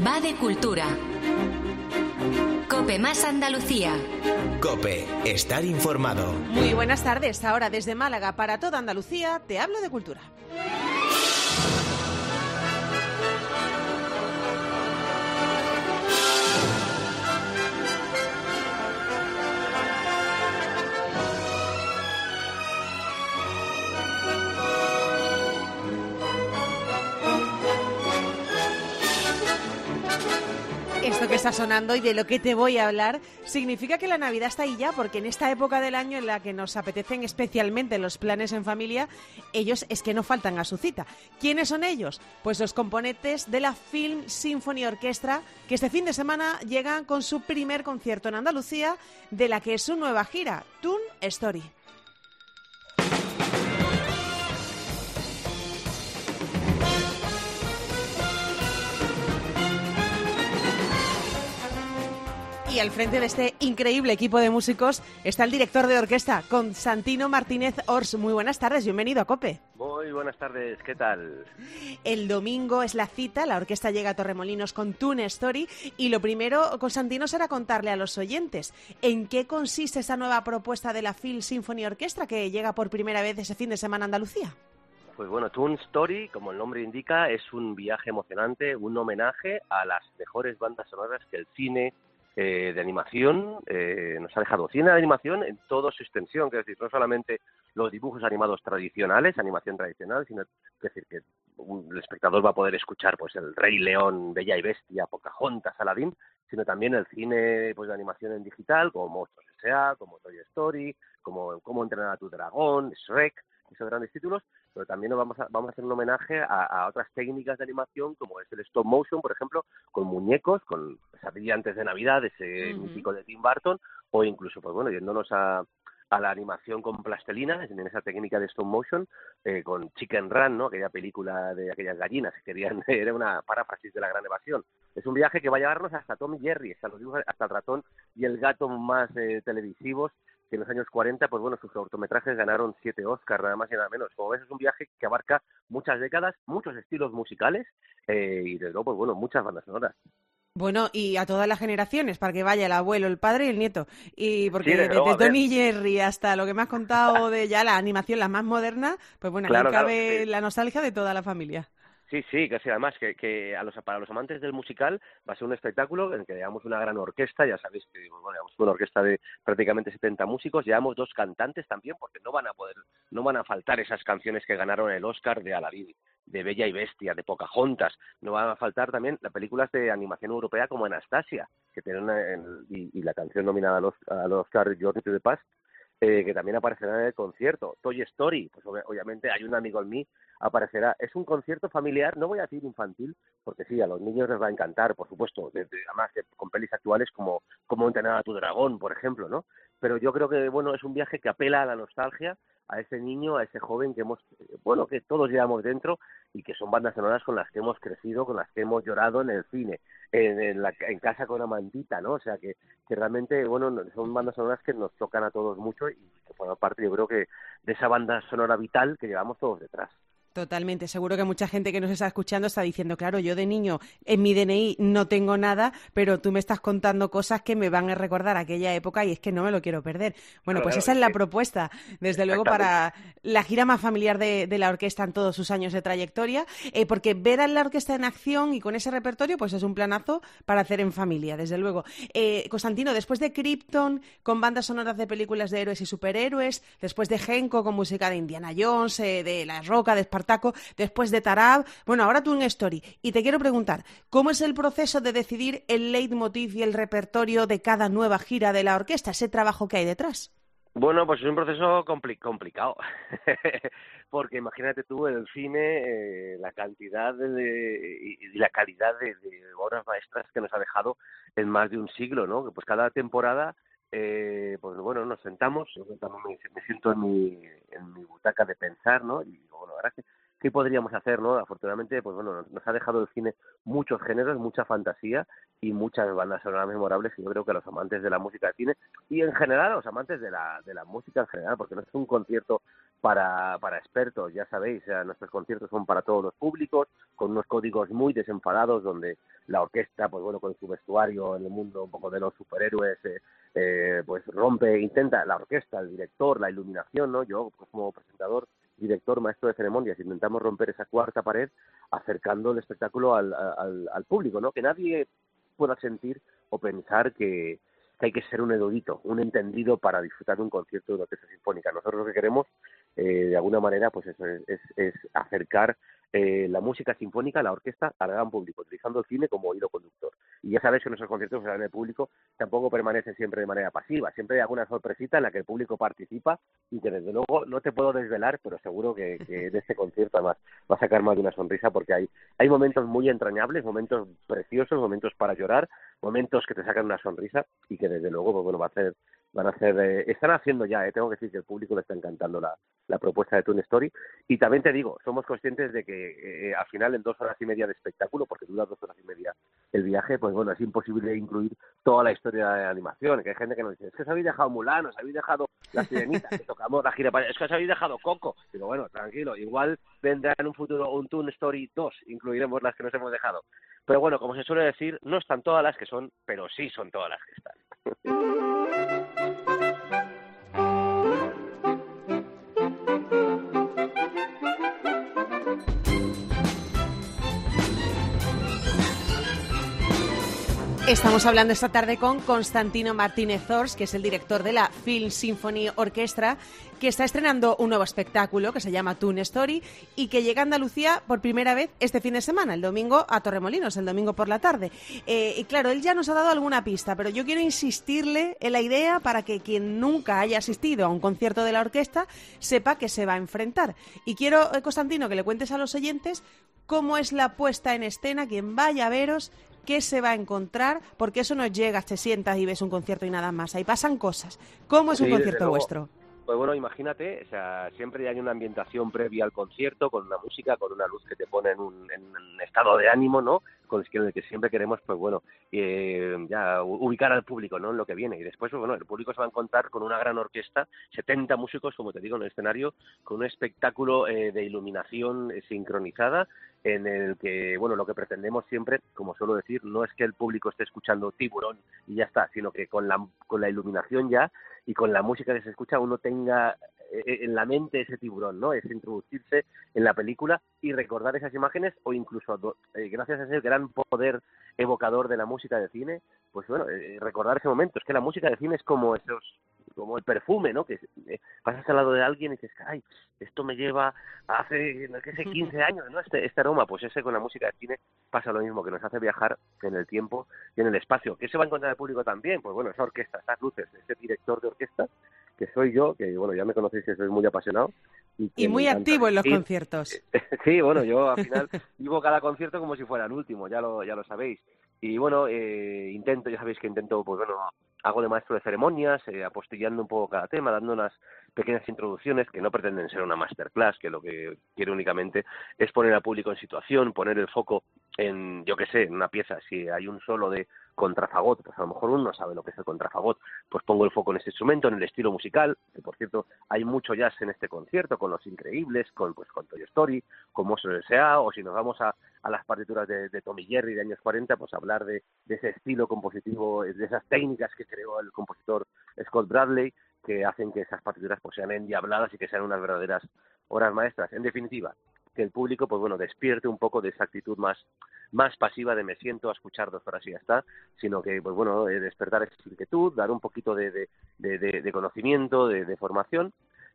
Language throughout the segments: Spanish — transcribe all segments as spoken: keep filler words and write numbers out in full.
Va de cultura. COPE más Andalucía. COPE, estar informado. Muy buenas tardes. Ahora desde Málaga para toda Andalucía te hablo de cultura. Esto que está sonando y de lo que te voy a hablar significa que la Navidad está ahí ya, porque en esta época del año en la que nos apetecen especialmente los planes en familia, ellos es que no faltan a su cita. ¿Quiénes son ellos? Pues los componentes de la Film Symphony Orchestra, que este fin de semana llegan con su primer concierto en Andalucía, de la que es su nueva gira, Toon Story. Y al frente de este increíble equipo de músicos está el director de orquesta, Constantino Martínez Ors. Muy buenas tardes, bienvenido a COPE. Muy buenas tardes, ¿qué tal? El domingo es la cita, la orquesta llega a Torremolinos con Toon Story y lo primero, Constantino, será contarle a los oyentes en qué consiste esa nueva propuesta de la Film Symphony Orchestra que llega por primera vez ese fin de semana a Andalucía. Pues bueno, Toon Story, como el nombre indica, es un viaje emocionante, un homenaje a las mejores bandas sonoras que el cine Eh, de animación eh, nos ha dejado. Cine de animación en toda su extensión, es decir, no solamente los dibujos animados tradicionales, animación tradicional, sino es decir, que un, el espectador va a poder escuchar pues el Rey León, Bella y Bestia, Pocahontas, Aladdin, sino también el cine pues de animación en digital, como Monstruos S A, como Toy Story, como Cómo entrenar a tu dragón, Shrek, esos grandes títulos, pero también nos vamos a, vamos a hacer un homenaje a, a otras técnicas de animación, como es el stop motion, por ejemplo, con muñecos, con Pesadilla antes de Navidad, ese uh-huh. mítico de Tim Burton, o incluso, pues bueno, yéndonos a, a la animación con plastelina, en esa técnica de stop motion, eh, con Chicken Run, ¿no? Aquella película de aquellas gallinas que querían, era una paráfrasis de La Gran Evasión. Es un viaje que va a llevarnos hasta Tom y Jerry, hasta, los dibujos, hasta el ratón y el gato más eh, televisivos, que en los años cuarenta, pues bueno, sus cortometrajes ganaron siete Oscars, nada más y nada menos. Como ves, es un viaje que abarca muchas décadas, muchos estilos musicales eh, y, desde luego, pues bueno, muchas bandas sonoras. Bueno, y a todas las generaciones, para que vaya el abuelo, el padre y el nieto. Y porque sí, desde no, Tom y Jerry hasta lo que me has contado de ya la animación, la más moderna, pues bueno, claro, aquí cabe claro, sí. la nostalgia de toda la familia. Sí, sí, que sí, además que, que a los, para los amantes del musical va a ser un espectáculo en el que llevamos una gran orquesta, ya sabéis que bueno, llevamos una orquesta de prácticamente setenta músicos, llevamos dos cantantes también, porque no van a poder, no van a faltar esas canciones que ganaron el Oscar de Aladdin, de Bella y Bestia, de Pocahontas, no van a faltar también las películas de animación europea como Anastasia, que tienen una, y, y la canción nominada al Oscar, al Oscar Journey to the Past, Eh, que también aparecerá en el concierto. Toy Story, pues ob- obviamente Hay un amigo en mí, aparecerá. Es un concierto familiar, no voy a decir infantil, porque sí, a los niños les va a encantar, por supuesto, desde, además de, con pelis actuales como Cómo entrenar a tu dragón, por ejemplo, ¿no? Pero yo creo que, bueno, es un viaje que apela a la nostalgia, a ese niño, a ese joven que hemos, bueno, que todos llevamos dentro y que son bandas sonoras con las que hemos crecido, con las que hemos llorado en el cine, en, en, la, en casa con una mantita, ¿no? O sea, que, que realmente, bueno, son bandas sonoras que nos tocan a todos mucho y que forman parte, yo creo que, de esa banda sonora vital que llevamos todos detrás. Totalmente, seguro que mucha gente que nos está escuchando está diciendo, claro, yo de niño en mi D N I no tengo nada, pero tú me estás contando cosas que me van a recordar aquella época y es que no me lo quiero perder. Bueno, claro, pues claro, esa es la propuesta, desde luego, para la gira más familiar de, de la orquesta en todos sus años de trayectoria, eh, porque ver a la orquesta en acción y con ese repertorio, pues es un planazo para hacer en familia, desde luego. Eh, Constantino, después de Krypton, con bandas sonoras de películas de héroes y superhéroes, después de Genko, con música de Indiana Jones, eh, de La Roca, de Espartaco, después de Tarab, bueno, ahora Toon Story. Y te quiero preguntar, ¿cómo es el proceso de decidir el leitmotiv y el repertorio de cada nueva gira de la orquesta, ese trabajo que hay detrás? Bueno, pues es un proceso compli- complicado, porque imagínate tú en el cine eh, la cantidad de, y, y la calidad de, de obras maestras que nos ha dejado en más de un siglo, ¿no? Que pues cada temporada, eh, pues bueno, nos sentamos, yo también me, me siento en mi, en mi butaca de pensar, ¿no? Y digo, bueno, ahora que qué podríamos hacer, ¿no? Afortunadamente, pues bueno, nos ha dejado el cine muchos géneros, mucha fantasía y muchas bandas sonoras memorables, y yo creo que a los amantes de la música de cine y en general a los amantes de la de la música en general, porque no es un concierto para para expertos, ya sabéis, o sea, nuestros conciertos son para todos los públicos, con unos códigos muy desenfadados, donde la orquesta, pues bueno, con su vestuario en el mundo un poco de los superhéroes, eh, eh, pues rompe, intenta, la orquesta, el director, la iluminación, ¿no? Yo, pues como presentador, director, maestro de ceremonias, intentamos romper esa cuarta pared acercando el espectáculo al, al, al público, ¿no? Que nadie pueda sentir o pensar que, que hay que ser un erudito, un entendido para disfrutar de un concierto de una orquesta sinfónica. Nosotros lo que queremos, eh, de alguna manera, pues eso es, es, es acercar eh, la música sinfónica, la orquesta, al gran público, utilizando el cine como hilo conductor. Y ya sabéis que nuestros conciertos, o sea, en el público, tampoco permanecen siempre de manera pasiva. Siempre hay alguna sorpresita en la que el público participa y que, desde luego, no te puedo desvelar, pero seguro que, que de este concierto, además, va a sacar más de una sonrisa, porque hay, hay momentos muy entrañables, momentos preciosos, momentos para llorar, momentos que te sacan una sonrisa y que, desde luego, pues bueno, va a hacer... van a hacer, eh, están haciendo ya, eh, tengo que decir que el público le está encantando la, la propuesta de Toon Story, y también te digo, somos conscientes de que eh, al final en dos horas y media de espectáculo, porque dura dos horas y media el viaje, pues bueno, es imposible incluir toda la historia de animación, que hay gente que nos dice, es que os habéis dejado Mulan, os habéis dejado La Sirenita, que tocamos la gira, es que os habéis dejado Coco, digo, bueno, tranquilo, igual vendrá en un futuro un Toon Story dos, incluiremos las que nos hemos dejado, pero bueno, como se suele decir, no están todas las que son, pero sí son todas las que están. Estamos hablando esta tarde con Constantino Martínez Ors, que es el director de la Film Symphony Orchestra, que está estrenando un nuevo espectáculo que se llama Toon Story y que llega a Andalucía por primera vez este fin de semana, el domingo a Torremolinos, el domingo por la tarde. Eh, y claro, él ya nos ha dado alguna pista, pero yo quiero insistirle en la idea para que quien nunca haya asistido a un concierto de la orquesta sepa que se va a enfrentar. Y quiero, eh, Constantino, que le cuentes a los oyentes cómo es la puesta en escena, quien vaya a veros, qué se va a encontrar, porque eso no llegas, te sientas y ves un concierto y nada más. Ahí pasan cosas. ¿Cómo es un sí, concierto vuestro? Pues bueno, imagínate, o sea, siempre hay una ambientación previa al concierto, con una música, con una luz que te pone en un, en un estado de ánimo, ¿no? Con el que siempre queremos, pues bueno, eh, ya ubicar al público, ¿no? En lo que viene. Y después, pues bueno, el público se va a encontrar con una gran orquesta, setenta músicos, como te digo, en el escenario, con un espectáculo eh, de iluminación eh, sincronizada, en el que, bueno, lo que pretendemos siempre, como suelo decir, no es que el público esté escuchando Tiburón y ya está, sino que con la, con la iluminación ya y con la música que se escucha uno tenga en la mente ese tiburón, ¿no? Es introducirse en la película y recordar esas imágenes, o incluso eh, gracias a ese gran poder evocador de la música de cine, pues bueno, eh, recordar ese momento. Es que la música de cine es como esos, como el perfume, ¿no? Que eh, pasas al lado de alguien y dices, ay, esto me lleva a hace, no sé, quince años, ¿no? Este, este aroma, pues ese con la música de cine pasa lo mismo, que nos hace viajar en el tiempo y en el espacio. ¿Qué se va a encontrar el público también? Pues bueno, esa orquesta, esas luces, ese director de orquesta, que soy yo, que bueno, ya me conocéis que soy muy apasionado. Y, y muy activo en los ir. conciertos. Sí, bueno, yo al final vivo cada concierto como si fuera el último, ya lo, ya lo sabéis. Y bueno, eh, intento, ya sabéis que intento, pues bueno, hago de maestro de ceremonias, eh, apostillando un poco cada tema, dando unas pequeñas introducciones que no pretenden ser una masterclass, que lo que quiero únicamente es poner al público en situación, poner el foco en, yo qué sé, en una pieza. Si hay un solo de contrafagot, pues a lo mejor uno no sabe lo que es el contrafagot, pues pongo el foco en este instrumento, en el estilo musical, que por cierto hay mucho jazz en este concierto, con Los Increíbles, con pues con Toy Story, con Monstruos S A, o si nos vamos a, a las partituras de, de Tom y Jerry de años cuarenta, pues hablar de, de ese estilo compositivo, de esas técnicas que creó el compositor Scott Bradley, que hacen que esas partituras pues sean endiabladas y que sean unas verdaderas obras maestras. En definitiva, que el público, pues bueno, despierte un poco de esa actitud más más pasiva de me siento a escuchar dos horas y ya está, sino que, pues bueno, eh, despertar esa inquietud, dar un poquito de, de, de, de, de conocimiento, de, de formación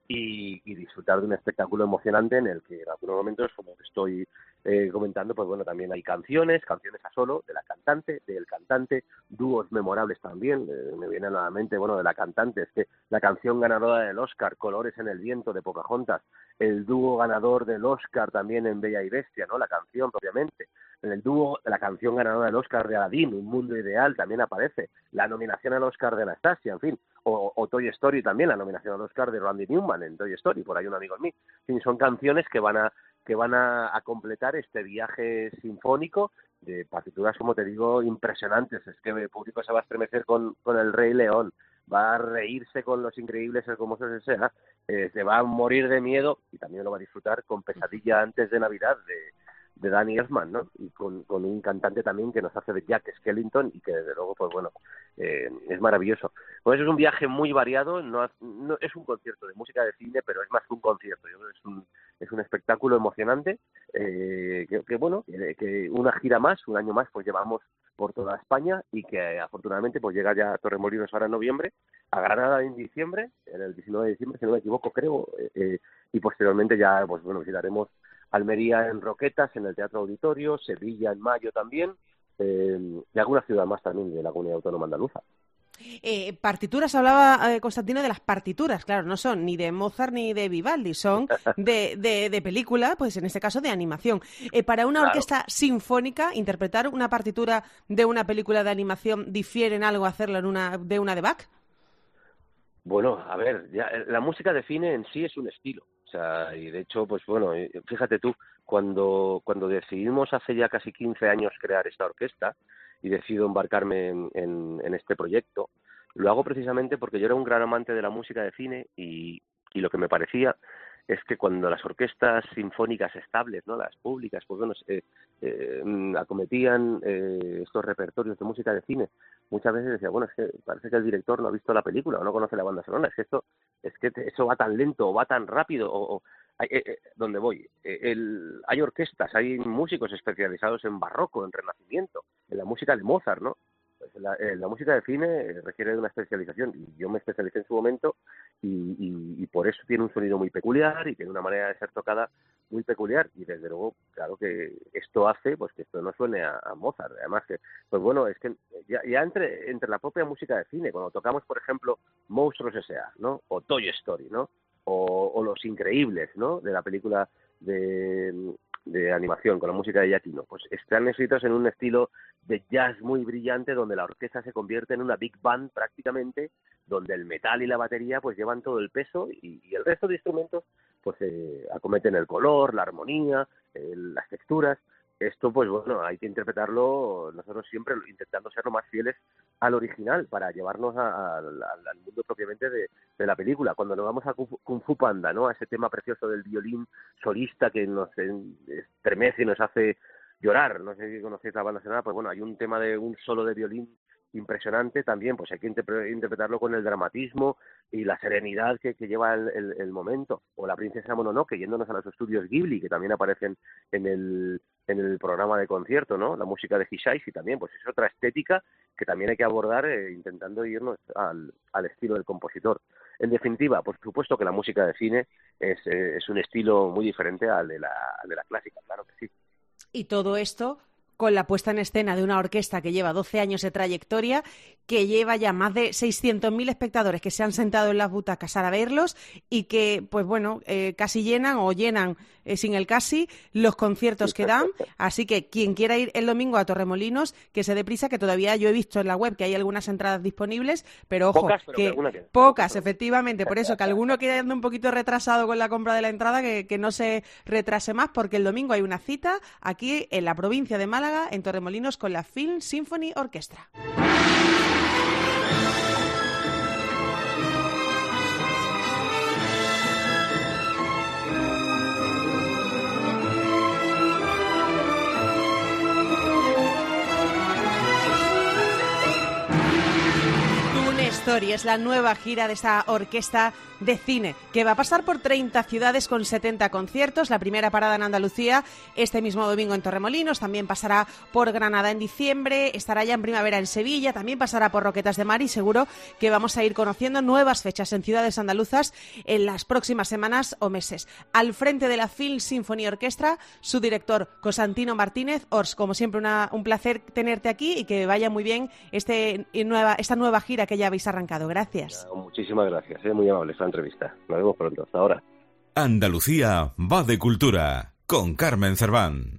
y, y disfrutar de un espectáculo emocionante en el que en algunos momentos, como estoy eh, comentando, pues bueno, también hay canciones, canciones a solo, de la cantante, del cantante, dúos memorables también, eh, me viene a la mente, bueno, de la cantante, es que la canción ganadora del Oscar, Colores en el viento, de Pocahontas, el dúo ganador del Oscar también en Bella y Bestia, ¿no? La canción propiamente. En el dúo, la canción ganadora del Oscar de Aladdin, Un Mundo Ideal, también aparece. La nominación al Oscar de Anastasia, en fin. O, o Toy Story también, la nominación al Oscar de Randy Newman en Toy Story, por ahí un amigo mío. En fin, son canciones que van a que van a, a completar este viaje sinfónico de partituras, como te digo, impresionantes. Es que el público se va a estremecer con, con el Rey León, va a reírse con Los Increíbles, hermosos de sea, eh, se va a morir de miedo y también lo va a disfrutar con Pesadilla antes de Navidad de, de Danny Elfman, ¿no? Y con, con un cantante también que nos hace de Jack Skellington y que desde luego, pues bueno, eh, es maravilloso. Pues es un viaje muy variado, no, no es un concierto de música de cine, pero es más que un concierto. Yo creo que es un, es un espectáculo emocionante, eh, que, que bueno, que, que una gira más, un año más, pues llevamos por toda España y que afortunadamente pues llega ya a Torremolinos ahora en noviembre, a Granada en diciembre, en el diecinueve de diciembre, si no me equivoco, creo, eh, eh, y posteriormente ya, pues bueno, visitaremos Almería en Roquetas, en el Teatro Auditorio, Sevilla en mayo también, eh, y alguna ciudad más también de la Comunidad Autónoma Andaluza. Eh, partituras, hablaba eh, Constantino de las partituras, claro, no son ni de Mozart ni de Vivaldi, son de, de, de película, pues en este caso de animación. Eh, para una Claro. orquesta sinfónica, interpretar una partitura de una película de animación, ¿difiere en algo hacerlo en una, de una de Bach? Bueno, a ver, ya, la música de cine en sí es un estilo. O sea, y de hecho, pues bueno, fíjate tú, cuando, cuando decidimos hace ya casi quince años crear esta orquesta y decido embarcarme en, en, en este proyecto, lo hago precisamente porque yo era un gran amante de la música de cine y, y lo que me parecía es que cuando las orquestas sinfónicas estables, ¿no?, las públicas, pues bueno, eh, eh, acometían eh, estos repertorios de música de cine, muchas veces decía, bueno, es que parece que el director no ha visto la película o no conoce la banda sonora, es que esto, es que eso va tan lento o va tan rápido, o, o eh, eh, donde voy, eh, el, hay orquestas, hay músicos especializados en barroco, en renacimiento, en la música de Mozart, ¿no? Pues la, eh, la música de cine requiere de una especialización y yo me especialicé en su momento y, y, y por eso tiene un sonido muy peculiar y tiene una manera de ser tocada muy peculiar y desde luego, claro que esto hace pues que esto no suene a, a Mozart. Además que, pues bueno, es que ya, ya entre, entre la propia música de cine, cuando tocamos, por ejemplo, Monstruos S A, ¿no?, o Toy Story, ¿no?, o, o Los Increíbles, ¿no?, de la película de... de animación con la música de Giacchino, pues están escritos en un estilo de jazz muy brillante donde la orquesta se convierte en una big band prácticamente, donde el metal y la batería pues llevan todo el peso y, y el resto de instrumentos pues eh, acometen el color, la armonía, eh, las texturas. Esto pues bueno, hay que interpretarlo nosotros siempre intentando ser lo más fieles al original para llevarnos a, a, al, al mundo propiamente de, de la película. Cuando nos vamos a Kung Fu, Kung Fu Panda, ¿no?, a ese tema precioso del violín solista que nos estremece y nos hace llorar, no sé si conocéis la banda sonora, pues bueno, hay un tema de un solo de violín impresionante también, pues hay que interpre- interpretarlo con el dramatismo y la serenidad que, que lleva el, el, el momento. O la princesa Mononoke, yéndonos a los estudios Ghibli, que también aparecen en el en el programa de concierto, ¿no?, la música de Hisaishi también, pues es otra estética que también hay que abordar eh, intentando irnos al, al estilo del compositor. En definitiva, por supuesto que la música de cine es, eh, es un estilo muy diferente al de, la, al de la clásica, claro que sí. Y todo esto con la puesta en escena de una orquesta que lleva doce años de trayectoria, que lleva ya más de seiscientos mil espectadores que se han sentado en las butacas a verlos y que, pues bueno, eh, casi llenan o llenan eh, sin el casi los conciertos que dan. Así que quien quiera ir el domingo a Torremolinos, que se dé prisa, que todavía yo he visto en la web que hay algunas entradas disponibles, pero ojo, pocas, pero que, que que... pocas, efectivamente, por eso que alguno que ande un poquito retrasado con la compra de la entrada, que, que no se retrase más, porque el domingo hay una cita aquí en la provincia de Málaga, en Torremolinos, con la Film Symphony Orchestra. Story es la nueva gira de esta orquesta de cine que va a pasar por treinta ciudades con setenta conciertos. La primera parada en Andalucía este mismo domingo en Torremolinos, también pasará por Granada en diciembre, estará ya en primavera en Sevilla, también pasará por Roquetas de Mar y seguro que vamos a ir conociendo nuevas fechas en ciudades andaluzas en las próximas semanas o meses. Al frente de la Film Symphony Orchestra, su director Constantino Martínez. Ors, como siempre, una, un placer tenerte aquí y que vaya muy bien este nueva, esta nueva gira que ya habéis arrancado. Gracias. Muchísimas gracias, ¿eh? Muy amable esta entrevista. Nos vemos pronto. Hasta ahora. Andalucía va de cultura con Carmen Cerván.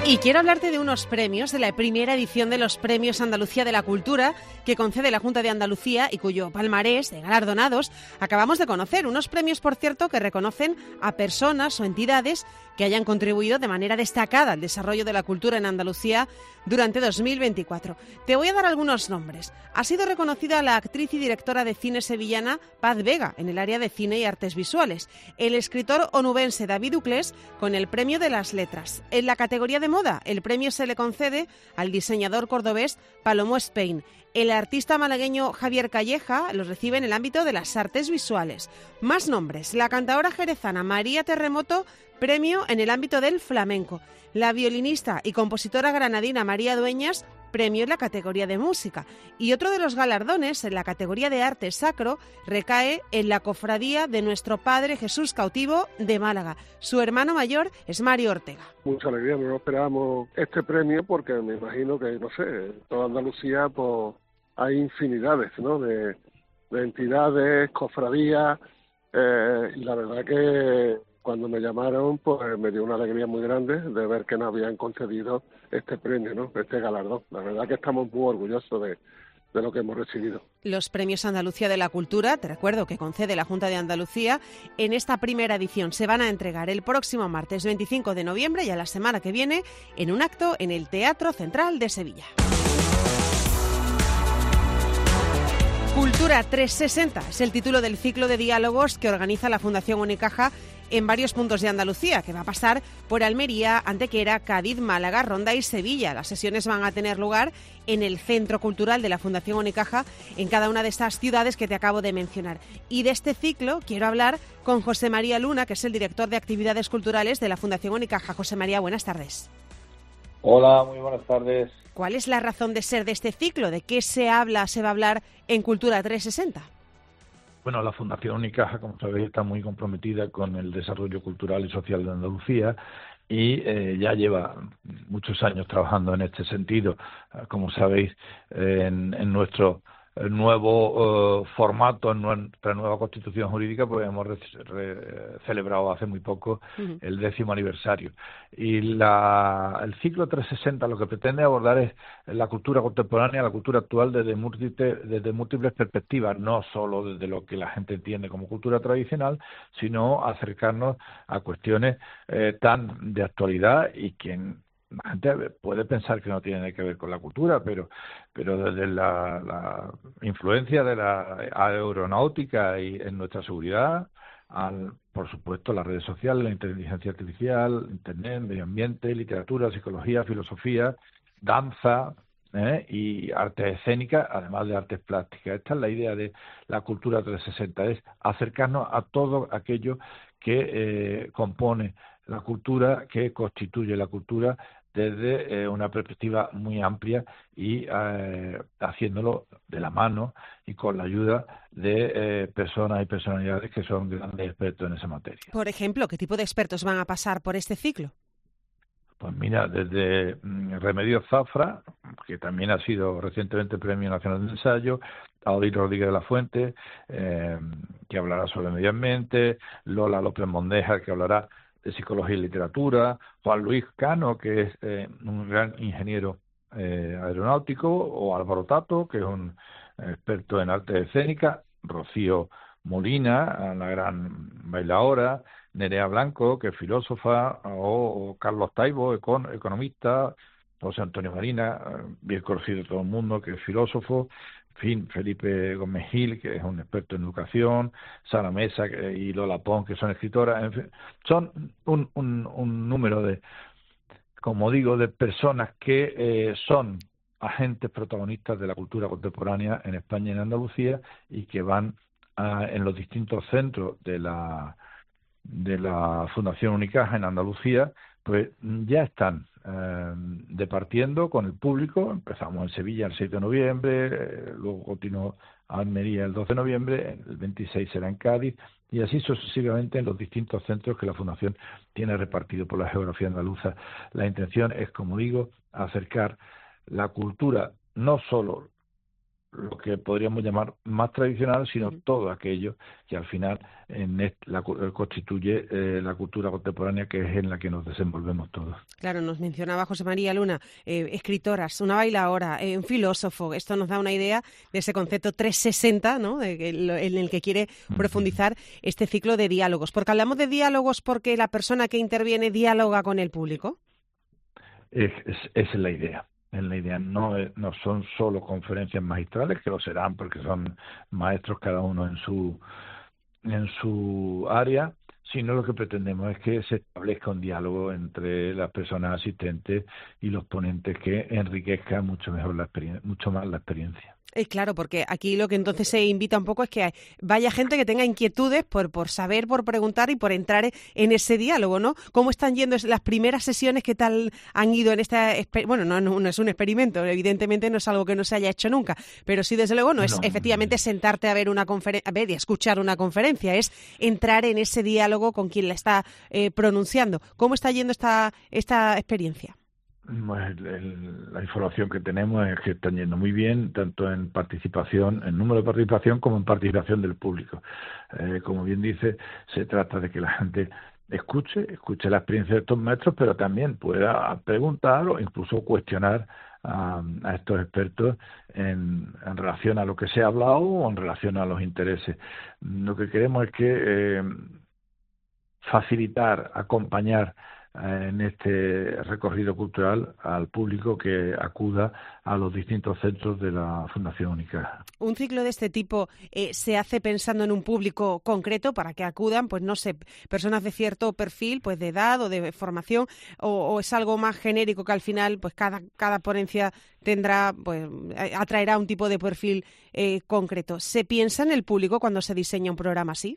Y quiero hablarte de unos premios, de la primera edición de los Premios Andalucía de la Cultura que concede la Junta de Andalucía y cuyo palmarés de galardonados acabamos de conocer. Unos premios, por cierto, que reconocen a personas o entidades que hayan contribuido de manera destacada al desarrollo de la cultura en Andalucía durante dos mil veinticuatro. Te voy a dar algunos nombres. Ha sido reconocida la actriz y directora de cine sevillana Paz Vega en el área de cine y artes visuales. El escritor onubense David Uclés con el Premio de las Letras. En la categoría de moda, el premio se le concede al diseñador cordobés Palomo Spain. El artista malagueño Javier Calleja lo recibe en el ámbito de las artes visuales. Más nombres. La cantadora jerezana María Terremoto, premio en el ámbito del flamenco. La violinista y compositora granadina María Dueñas, premio en la categoría de música. Y otro de los galardones, en la categoría de arte sacro, recae en la cofradía de Nuestro Padre Jesús Cautivo de Málaga. Su hermano mayor es Mario Ortega. Mucha alegría, no esperábamos este premio porque me imagino que, no sé, en toda Andalucía pues hay infinidades, ¿no?, de, de entidades, cofradías, eh, y la verdad que cuando me llamaron, pues me dio una alegría muy grande de ver que nos habían concedido este premio, ¿no?, este galardón. La verdad que estamos muy orgullosos de, de lo que hemos recibido. Los Premios Andalucía de la Cultura, te recuerdo que concede la Junta de Andalucía, en esta primera edición se van a entregar el próximo martes veinticinco de noviembre y a la semana que viene en un acto en el Teatro Central de Sevilla. Cultura trescientos sesenta es el título del ciclo de diálogos que organiza la Fundación Unicaja en varios puntos de Andalucía, que va a pasar por Almería, Antequera, Cádiz, Málaga, Ronda y Sevilla. Las sesiones van a tener lugar en el Centro Cultural de la Fundación Unicaja, en cada una de estas ciudades que te acabo de mencionar. Y de este ciclo quiero hablar con José María Luna, que es el director de Actividades Culturales de la Fundación Unicaja. José María, buenas tardes. Hola, muy buenas tardes. ¿Cuál es la razón de ser de este ciclo? ¿De qué se habla, se va a hablar en Cultura trescientos sesenta? Bueno, la Fundación Unicaja, como sabéis, está muy comprometida con el desarrollo cultural y social de Andalucía y eh, ya lleva muchos años trabajando en este sentido. Como sabéis, eh, en, en nuestro nuevo uh, formato, en nuestra nueva constitución jurídica, pues hemos re, re, celebrado hace muy poco uh-huh. el décimo aniversario. Y la, el ciclo trescientos sesenta lo que pretende abordar es la cultura contemporánea, la cultura actual desde múltiples, desde múltiples perspectivas, no solo desde lo que la gente entiende como cultura tradicional, sino acercarnos a cuestiones eh, tan de actualidad y que la gente puede pensar que no tiene nada que ver con la cultura, pero pero desde la, la influencia de la aeronáutica y en nuestra seguridad, al, por supuesto, las redes sociales, la inteligencia artificial, internet, medio ambiente, literatura, psicología, filosofía, danza ¿eh? y arte escénica, además de artes plásticas. Esta es la idea de la cultura trescientos sesenta, es acercarnos a todo aquello que eh, compone la cultura, que constituye la cultura desde eh, una perspectiva muy amplia y eh, haciéndolo de la mano y con la ayuda de eh, personas y personalidades que son grandes expertos en esa materia. Por ejemplo, ¿qué tipo de expertos van a pasar por este ciclo? Pues mira, desde Remedios Zafra, que también ha sido recientemente Premio Nacional de Ensayo, a Odil Rodríguez de la Fuente, eh, que hablará sobre medio ambiente, Lola López Mondeja, que hablará de psicología y literatura, Juan Luis Cano, que es eh, un gran ingeniero eh, aeronáutico, o Álvaro Tato, que es un experto en arte escénica, Rocío Molina, la gran bailaora, Nerea Blanco, que es filósofa, o, o Carlos Taibo, econ, economista, José Antonio Marina, bien conocido de todo el mundo, que es filósofo, en fin, Felipe Gómez Gil, que es un experto en educación, Sara Mesa que, y Lola Pons, que son escritoras, en fin, son un, un, un número de, como digo, de personas que eh, son agentes protagonistas de la cultura contemporánea en España y en Andalucía y que van a, en los distintos centros de la de la Fundación Unicaja en Andalucía, pues ya están eh, departiendo con el público. Empezamos en Sevilla el seis de noviembre, eh, luego continuó a Almería el doce de noviembre, el veintiséis será en Cádiz, y así sucesivamente en los distintos centros que la Fundación tiene repartido por la geografía andaluza. La intención es, como digo, acercar la cultura, no solo lo que podríamos llamar más tradicional, sino uh-huh. todo aquello que al final en est- la, constituye eh, la cultura contemporánea, que es en la que nos desenvolvemos todos. Claro, nos mencionaba José María Luna, eh, escritoras, una bailaora, eh, un filósofo. Esto nos da una idea de ese concepto trescientos sesenta, ¿no?, de que, en el que quiere profundizar uh-huh. este ciclo de diálogos. Porque hablamos de diálogos porque la persona que interviene dialoga con el público. Es, es, es la idea. En la idea no, no son solo conferencias magistrales, que lo serán porque son maestros cada uno en su en su área, sino lo que pretendemos es que se establezca un diálogo entre las personas asistentes y los ponentes que enriquezca mucho mejor la experiencia, mucho más la experiencia. Eh, claro, porque aquí lo que entonces se invita un poco es que vaya gente que tenga inquietudes por, por saber, por preguntar y por entrar en ese diálogo, ¿no? ¿Cómo están yendo las primeras sesiones? ¿Qué tal han ido en esta... Bueno, no, no, no es un experimento, evidentemente no es algo que no se haya hecho nunca, pero sí, desde luego, no es no. efectivamente sentarte a ver una conferencia, a ver y escuchar una conferencia, es entrar en ese diálogo con quien la está eh, pronunciando. ¿Cómo está yendo esta, esta experiencia? Pues el, la información que tenemos es que están yendo muy bien, tanto en participación, en número de participación, como en participación del público. Eh, como bien dice, se trata de que la gente escuche, escuche la experiencia de estos maestros, pero también pueda preguntar o incluso cuestionar a, a estos expertos en, en relación a lo que se ha hablado o en relación a los intereses. Lo que queremos es que eh, facilitar, acompañar en este recorrido cultural al público que acuda a los distintos centros de la Fundación Unicaja. Un ciclo de este tipo eh, se hace pensando en un público concreto para que acudan, pues no sé, personas de cierto perfil, pues de edad o de formación, o, o es algo más genérico que al final, pues cada cada ponencia tendrá, pues atraerá un tipo de perfil eh, concreto. ¿Se piensa en el público cuando se diseña un programa así?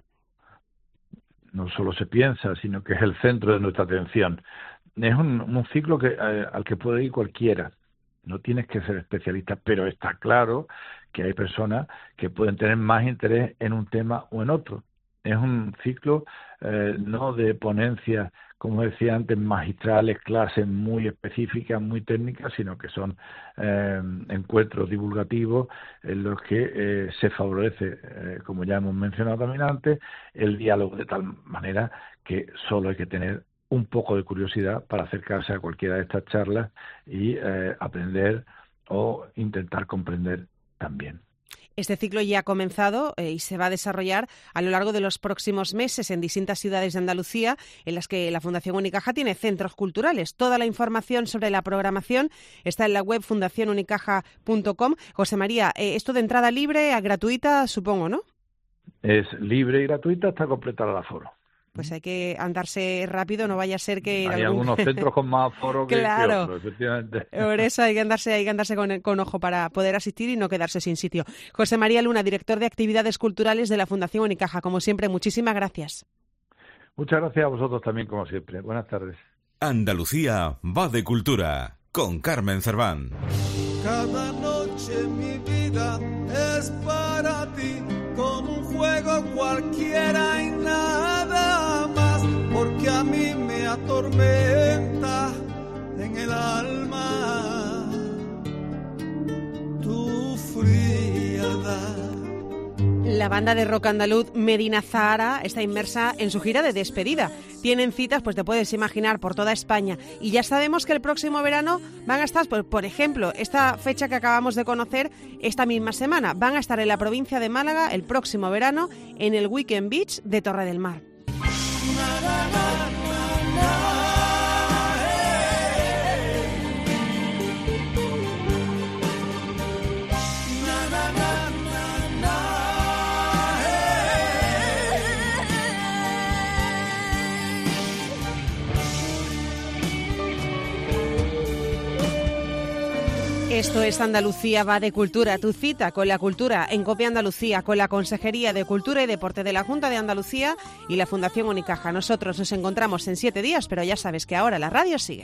No solo se piensa, sino que es el centro de nuestra atención. Es un, un ciclo que eh, al que puede ir cualquiera. No tienes que ser especialista, pero está claro que hay personas que pueden tener más interés en un tema o en otro. Es un ciclo eh, no de ponencias, como decía antes, magistrales, clases muy específicas, muy técnicas, sino que son eh, encuentros divulgativos en los que eh, se favorece, eh, como ya hemos mencionado también antes, el diálogo, de tal manera que solo hay que tener un poco de curiosidad para acercarse a cualquiera de estas charlas y eh, aprender o intentar comprender también. Este ciclo ya ha comenzado eh, y se va a desarrollar a lo largo de los próximos meses en distintas ciudades de Andalucía, en las que la Fundación Unicaja tiene centros culturales. Toda la información sobre la programación está en la web fundación unicaja punto com. José María, eh, esto de entrada libre, gratuita, supongo, ¿no? Es libre y gratuita hasta completar el aforo. Pues hay que andarse rápido, no vaya a ser que... Hay algún... algunos centros con más aforo que, claro. que otros, efectivamente. Por eso hay que andarse, hay que andarse con, con ojo para poder asistir y no quedarse sin sitio. José María Luna, director de Actividades Culturales de la Fundación Unicaja. Como siempre, muchísimas gracias. Muchas gracias a vosotros también, como siempre. Buenas tardes. Andalucía va de cultura, con Carmen Cerván. Cada noche mi vida es para ti, como un juego cualquiera y nada más, porque a mí me atormenta en el alma tu frialdad. La banda de rock andaluz Medina Zahara está inmersa en su gira de despedida. Tienen citas, pues te puedes imaginar, por toda España. Y ya sabemos que el próximo verano van a estar, por, por ejemplo, esta fecha que acabamos de conocer, esta misma semana, van a estar en la provincia de Málaga el próximo verano en el Weekend Beach de Torre del Mar. Esto es Andalucía va de cultura, tu cita con la cultura en Copia Andalucía, con la Consejería de Cultura y Deporte de la Junta de Andalucía y la Fundación Unicaja. Nosotros nos encontramos en siete días, pero ya sabes que ahora la radio sigue.